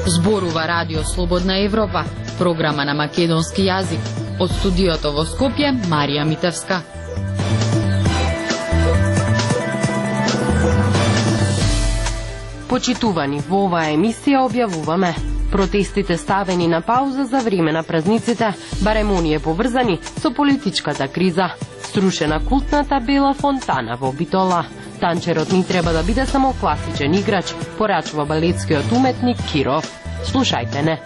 Зборува Радио Слободна Европа, програма на македонски јазик. Од студиото во Скопје, Марија Митевска. Почитувани, во оваа емисија објавуваме: протестите ставени на пауза за време на празниците, барем оние поврзани со политичката криза, срушена култната бела фонтана во Битола. Танчерот ни треба да биде само класичен играч, порачува балетскиот уметник Киров. Слушајте не.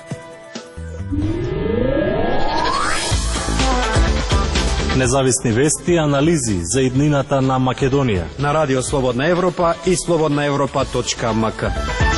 Независни вести и анализи за иднината на Македонија на Радио Слободна Европа и slobodnaevropa.mk.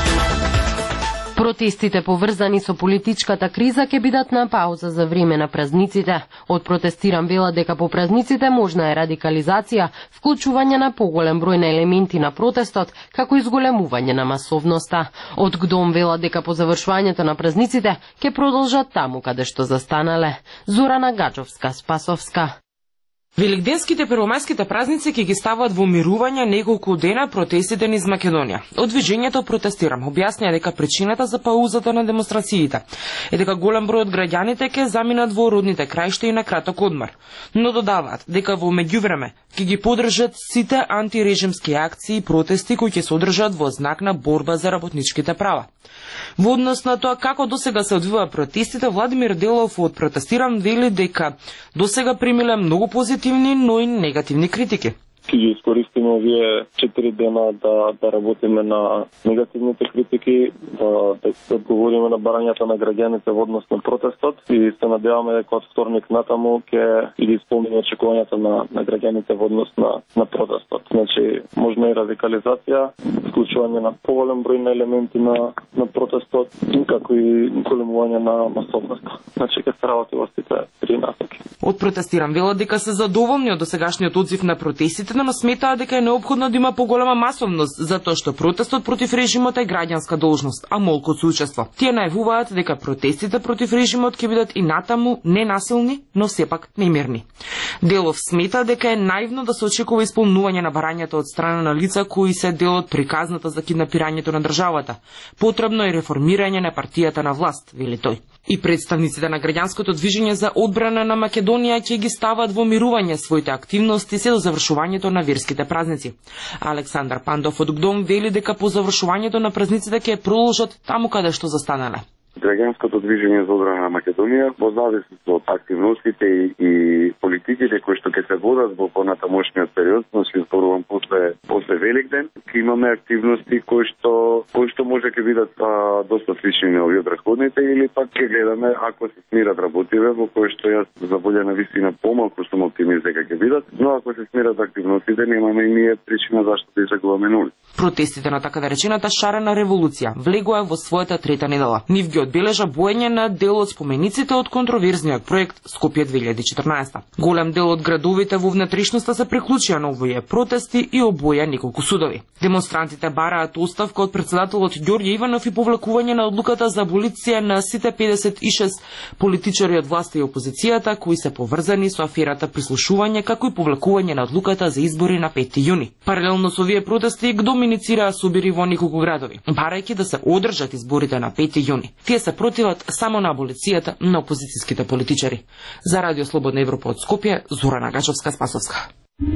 Протестите поврзани со политичката криза ќе бидат на пауза за време на празниците. Од протестиран вела дека по празниците можна е радикализација, вклучување на поголем број на елементи на протестот, како изголемување на масовноста. Од ГДОМ вела дека по завршувањето на празниците ќе продолжат таму каде што застанале. Зорана Гаджовска, Спасовска. Великденските првомајските празници ќе ги стават во мирување неколку дена протестите низ Македонија. Од движењето Протестирам објаснија дека причината за паузата на демонстрациите е дека голем број од граѓаните ќе заминат во родните краишта и на краток одмор. Но додаваат дека во меѓувреме ќе ги поддржат сите антирежимски акции и протести кои ќе се одржат во знак на борба за работничките права. Во однос на тоа како досега се одвива протестите, Владимир Делов од Протестирам вели дека досега примиле многу позитивни, но и негативни критики. Ќе ги искористиме овие 4 дена да работиме на негативните критики, да одговориме на барањата на граѓаните во однос на протестот и се надеваме дека од вторник натаму ќе ги исполниме очекувањата на граѓаните во однос на протестот. Значи, можна и радикализација, вклучување на поголем број на елементи на протестот, како и големување на масовноста. Значи, ќе се работи во сите три насоки. Од Протестирам велат дека се задоволни од досегашниот одзив на протестите, но сметаа дека е неопходно да има поголема масовност, затоа што протестот против режимот е граѓанска должност, а молку соучество. Тие најавуваат дека протестите против режимот ќе бидат и натаму ненасилни, но сепак немирни. Делов смета дека е наивно да се очекува исполнување на барањата од страна на лица кои се дел од приказната за киднапирањето на државата. Потребно е реформирање на партијата на власт, вели тој. И представниците на граѓанското движење за одбрана на Македонија ќе ги стават во мирување своите активности се до завршувањето на верските празници. Александар Пандов од ГДОМ вели дека по завршувањето на празниците ќе продолжат таму каде што застанале. Граѓанското движење за одбрана на Македонија во зависност од активностите и политиките кои што ќе се водат во понатамошниот период, значи зборувам после Великден, ќе имаме активности кои што може ќе бидат доста слични на овие претходните или пак ќе гледаме ако се смират работиве во кои што јас за волја на вистина помалку сум оптимист дека ќе бидат, но ако се смират активностите немаме и ние причина зашто да излегуваме на улица. Протестите на така наречената шарена револуција влегоа во својата трета недела. Нив ги одбележа боење на дел од спомениците од контроверзниот проект Скопје 2014. Голем дел од градовите во внатрешноста се приклучија на овие протести и обоја неколку судови. Демонстрантите бараат оставка од председателот Ѓорѓе Иванов и повлекување на одлуката за аболиција на сите 56 политичари од власта и опозицијата кои се поврзани со аферата прислушување, како и повлекување на одлуката за избори на 5 јуни. Паралелно со овие протести ГДОМ иницираа собири во неколку градови, барајќи да се одржат изборите на 5 јуни. Тие се противат само на аболицијата на опозицијските политичари. За Радио Слободна Европа од Скопје, Зорана Гаджовска, Спасовска.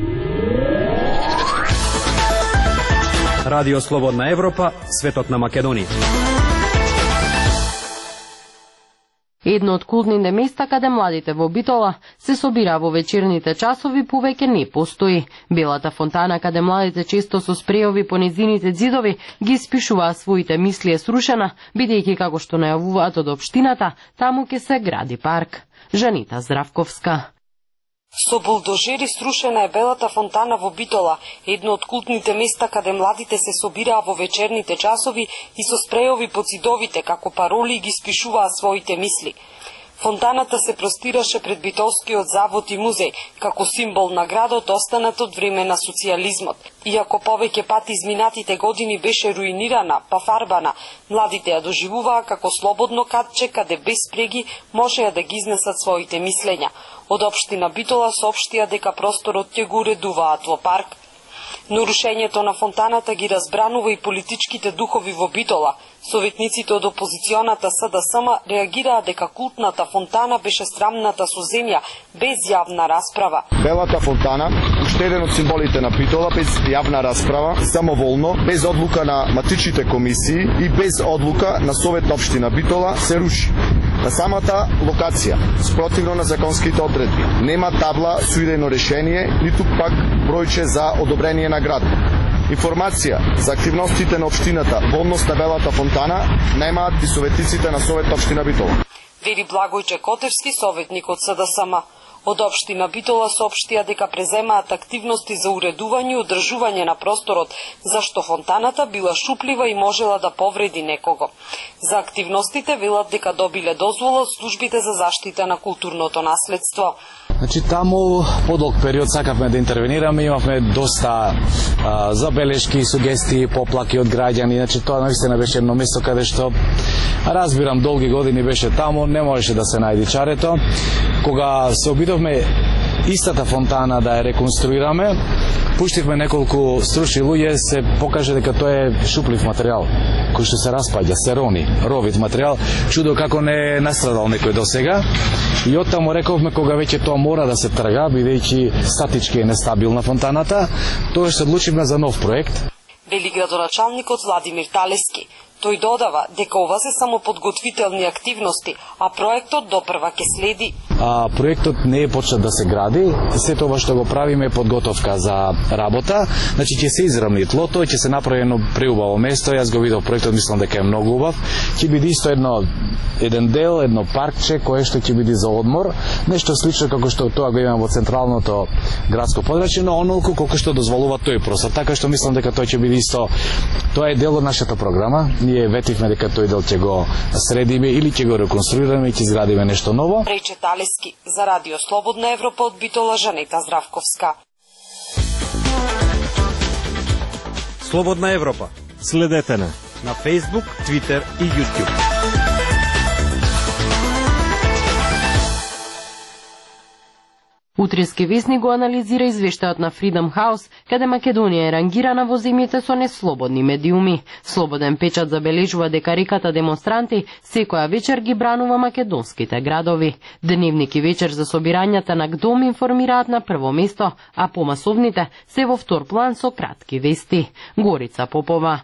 Радио Слободна Европа, светот на Македонија. Едно од култните места каде младите во Битола се собира во вечерните часови повеќе не постои. Белата фонтана каде младите често со спреови по незините ѕидови ги испишуваа своите мисли е срушена, бидејќи како што најавуваат од општината, таму ќе се гради парк. Жанита Здравковска. Со булдожери срушена е Белата фонтана во Битола, едно од култните места каде младите се собираа во вечерните часови и со спреови по ѕидовите како пароли ги спишуваа своите мисли. Фонтаната се простираше пред Битолскиот завод и музеј, како символ на градот останат од време на социјализмот. Иако повеќе пати изминатите години беше руинирана, па фарбана, младите ја доживуваа како слободно катче каде без спреги можеа да ги изнесат своите мислења. Од општина Битола соопштија дека просторот ќе го уредуваат во парк. Нарушењето на фонтаната ги разбранува и политичките духови во Битола. Советниците од опозиционата СДСМ реагираа дека култната фонтана беше срамната со земја, без јавна расправа. Белата фонтана, уште еден од символите на Битола, без јавна расправа, самоволно, без одлука на матичните комисии и без одлука на Совет општина Битола, се руши. На самата локација, спротивно на законските одредби, нема табла со идејно решение, ниту пак бројче за одобрение на град. Информација за активностите на општината во однос на Белата фонтана немаат и советниците на Совет општина Битола. Вели Благојче Котевски, советник од СДСМ. Од општина Битола соопштија дека преземаат активности за уредување и одржување на просторот, зашто фонтаната била шуплива и можела да повреди некого. За активностите велат дека добиле дозвола од службите за заштита на културното наследство. Значи, таму подолг период сакавме да интервенираме, имавме доста забелешки, сугестии, поплаки од граѓани. Значи, тоа наистина беше едно место каде што, разбирам, долги години беше таму, не можеше да се најди чарето. Кога се обидовме истата фонтана да ја реконструираме, пуштивме неколку стручни луѓе, се покаже дека тоа е шуплив материјал, кој што се распаѓа, се рони, ровит материјал. Чудо како не е настрадал некој до сега. И оттаму рековме, кога веќе тоа мора да се трга, бидејќи статички е нестабилна фонтаната, тоа се одлучивме за нов проект. Вели градоначалникот Владимир Талески. Тој додава дека ова се само подготвителни активности, а проектот допрва ќе следи. Проектот не е почнат да се гради, се тоа што го правиме е подготовка за работа. Значи ќе се изравни тлото, ќе се направи едно преубаво место. Јас го видов проектот, мислам дека е многу убав. Ќе биде исто еден дел, едно паркче кое што ќе биде за одмор, нешто слично како што тоа го имаме во централното градско подрачје, но онолку колку што дозволува тој простор. Така што мислам дека тоа ќе биде исто, тоа е дел од нашата програма. Ние ветивме дека тој дел ќе го средиме или ќе го реконструираме и ќе изградиме нешто ново. Рече Талески за Радио Слободна Европа од Битола, Жанета Здравковска. Слободна Европа. Следете на Facebook, Twitter и YouTube. Утрински весник го анализира извештајот на Freedom House, каде Македонија е рангирана во земјите со неслободни медиуми. Слободен печат забележува дека реката демонстранти секоја вечер ги бранува македонските градови. Дневник и вечер за собирањата на ГДОМ информираат на прво место, а помасовните се во втор план со кратки вести. Горица Попова.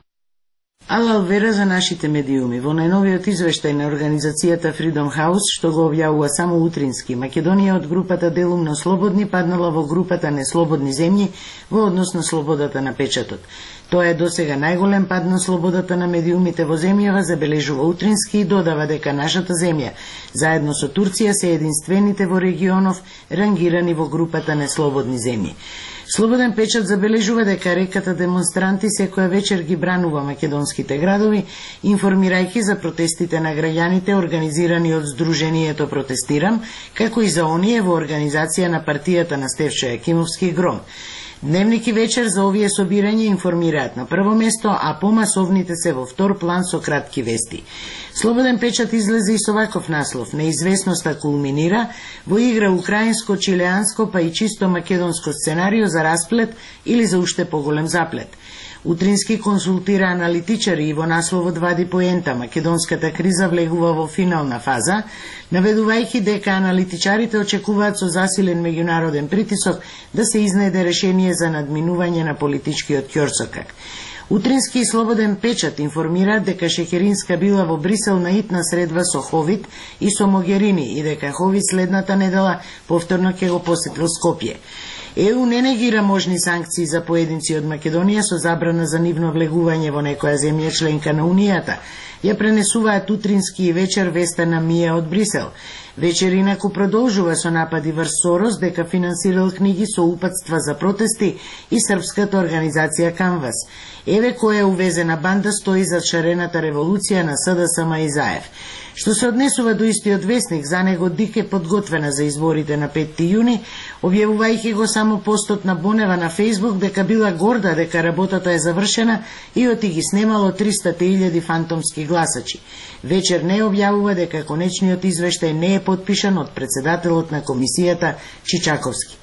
Алал вера за нашите медиуми. Во најновиот извештај на организацијата Freedom House, што го објавува само утрински, Македонија од групата делумно слободни паднала во групата неслободни земји во однос на слободата на печатот. Тоа е досега најголем пад на слободата на медиумите во земјава, забележува утрински и додава дека нашата земја, заедно со Турција, се единствените во регионов рангирани во групата неслободни земји. Слободен печат забележува дека реката демонстранти секоја вечер ги бранува македонските градови, информирајќи за протестите на граѓаните организирани од Сдруженијето Протестирам, како и за оние во организација на партијата на Стефчо Јакимовски Гром. Дневник и вечер за овие собирања информираат на прво место, а помасовните се во втор план со кратки вести. Слободен печат излезе и со ваков наслов: неизвестноста кулминира во игра украинско, чилеанско, па и чисто македонско сценарио за расплет или за уште поголем заплет. Утрински консултира аналитичари и во насловот вади поента: македонската криза влегува во финална фаза, наведувајќи дека аналитичарите очекуваат со засилен меѓународен притисок да се изнајде решение за надминување на политичкиот ќорсокак. Утрински и Слободен печат информираат дека Шекеринска била во Брисел на итна средба со Ховит и со Могерини и дека Ховит следната недела повторно ќе го посетил Скопје. ЕУ не негира можни санкции за поединци од Македонија со забрана за нивно влегување во некоја земја членка на Унијата. Ја пренесуваат утрински и вечер веста на Мија од Брисел. Вечер инаку продолжува со напади врз Сорос дека финансирал книги со упатства за протести и српската организација Канвас. Еве која увезена банда стои за шарената револуција на СДСМ и Заев. Што се однесува до истиот весник, за него Дик е подготвена за изборите на 5 јуни, објавувајќи го само постот на Бонева на Фејсбук дека била горда дека работата е завршена и оти ги снемало 300.000 фантомски гласачи. Вечер не објавува дека конечниот извештај не е потпишан од председателот на комисијата Чичаковски.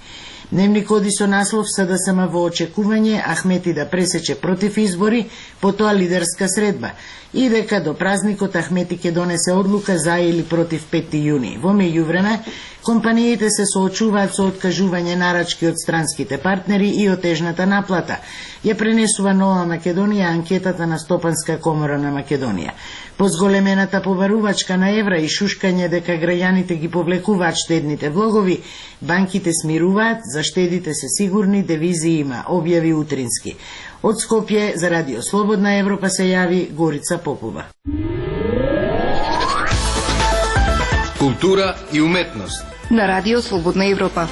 Дневник оди со наслов СДСМ во очекување Ахмети да пресече против избори, потоа лидерска средба, и дека до празникот Ахмети ќе донесе одлука за или против 5 јуни. Во меѓувреме, компаниите се соочуваат со откажување нарачки од странските партнери и отежната наплата. Ја пренесува Нова Македонија анкетата на Стопанска комора на Македонија. По зголемената побарувачка на евра и шушкање дека граѓаните ги повлекуваат штедните влогови, банките смируваат, за штедите се сигурни, девизи има, објави утрински. Од Скопје за Радио Слободна Европа се јави Горица Попова. Култура и уметност на Радио Слободна Европа.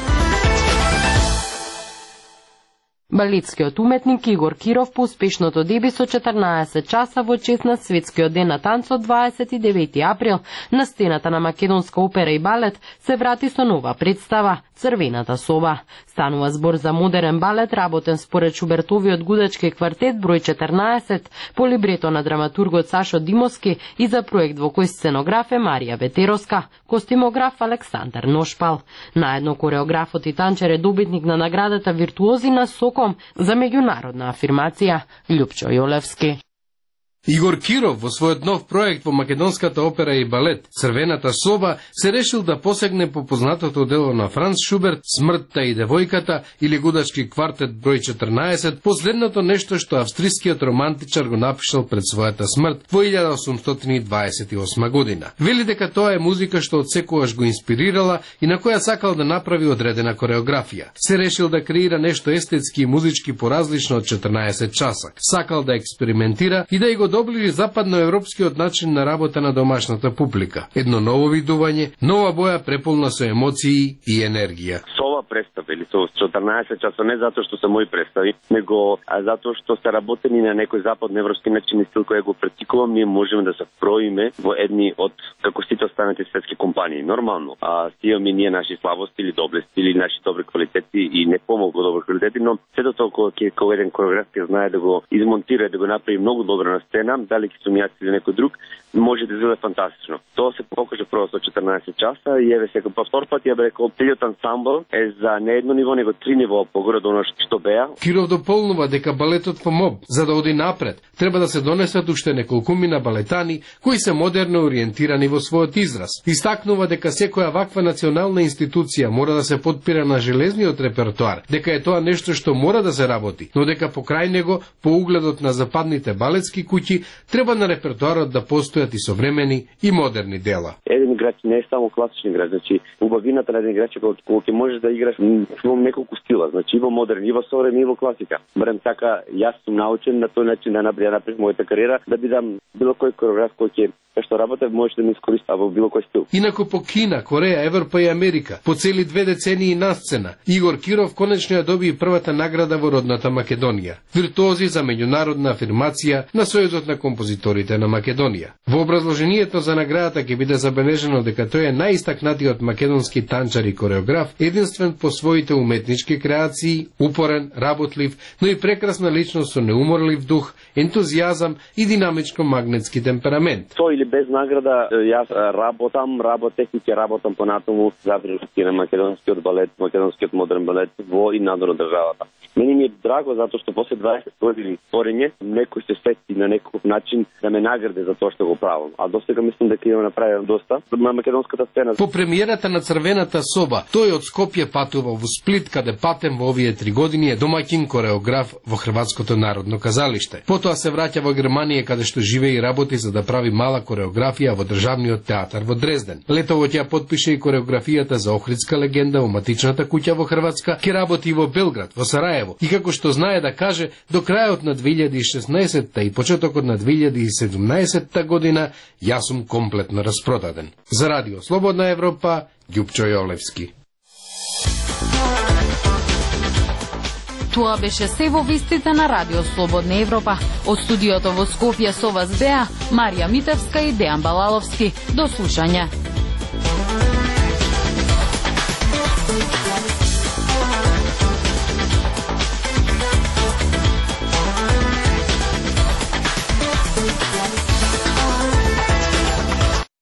Балетскиот уметник Игор Киров по успешното деби со 14 часа во чест на Светскиот ден на танцот 29 април на сцената на Македонска опера и балет се врати со нова представа Црвената соба. Станува збор за модерен балет работен според Шубертовиот гудачки квартет број 14 по либрето на драматургот Сашо Димовски и за проект во кој сценограф е Марија Ветеровска, костимограф Александар Ношпал. Наедно кореографот и танчер е добитник на наградата Виртуози на Соком за меѓународна афирмација Љупчо Јолевски. Игор Киров во својот нов проект во Македонската опера и балет Црвената соба се решил да посегне по познатото дело на Франц Шуберт Смртта и девојката или гудачки квартет број 14, последното нешто што австрискиот романтичар го напишал пред својата смрт во 1828 година. Вели дека тоа е музика што одсекогаш го инспирирала и на која сакал да направи одредена кореографија. Се решил да креира нешто естетски и музички поразлично од 14 часа. Сакал да експериментира и да и го доближи западноевропскиот начин на работа на домашната публика. Едно ново видување, нова боја преполна со емоции и енергија. Со ова представа или со 14 часа не затоа што се мои представи, него затоа што се работени на некој западноевропски начин и стил кој го практикувам, ние можеме да се вкроиме во едни од како сите останати светски компании. Нормално, имаме ние наши слабости или доблести или наши добри квалитети и не помалку добри квалитети, но сето толку кога еден кореограф ќе знае да го измонтира, да го направи многу добро на сцена, дали ќе сум јас или некој друг, може да изгледа фантастично. Тоа се покаже прво со 14 часа и еве сега по втор пат ја бе рекол, целиот ансамбл е за не едно ниво, него 3 ниво погоре од оно што беа. Киров дополнува дека балетот во МОБ, за да оди напред, треба да се донесат уште неколкумина балетани кои се модерно ориентирани во својот израз. Истакнува дека секоја ваква национална институција мора да се подпира на железниот репертоар, дека е тоа нешто што мора да се работи, но дека покрај него, по угледот на западните балетски куќи, треба на репертоарот да постојат и современи и модерни дела. Еден играч не е само класичен играч, значи убавината на еден играч кога ќе можеш да играш во неколку стила, значи и во модерн, и во современ, и во класика. Барем така, јас сум научен на тој начин да направам мојата кариера, да бидам било кој кореограф кој ќе што работев може да ми искориста во било кој стил. Инаку по Кина, Кореја, Европа и Америка, по цели 2 децении на сцена, Игор Киров конечно ја доби првата награда во родната Македонија. Виртуози за меѓународна афирмација на Сојузот на композиторите на Македонија. Во образложението за наградата ќе биде забележено дека тој е најистакнатиот македонски танчар и кореограф, единствен по своите уметнички креации, упорен, работлив, но и прекрасна личност со неуморлив дух, ентузијазам и динамичко магнетски темперамент. Или без награда, јас работех и ќе работам понатаму за развитие на македонскиот балет, македонскиот модерен балет во и надвор од државата. Мене ми е драго затоа што после 20 години творење некој се сети на некој начин да ме награди за тоа што го правам. А досега мислам дека ја направив доста на македонската сцена. По премиерата на Црвената соба, тој од Скопје патува во Сплит, каде патем во овие 3 години е домаќин кореограф во Хрватското народно казалиште. Потоа се враќа во Германија каде што живее и работи за да прави мала кореографија во државниот театар во Дрезден. Летово ќе подпише и кореографијата за Охридска легенда во матичната куќа во Хрватска, ќе работи и во Белград, во Сарајево. И како што знае да каже, до крајот на 2016 и почетокот на 2017 година јас сум комплетно распродаден. За Радио Слободна Европа, Љупчо Јолевски. Тоа беше се во вестите на Радио Слободна Европа. Од студиото во Скопје со вас беа Марија Митевска и Дејан Балаловски. До слушање.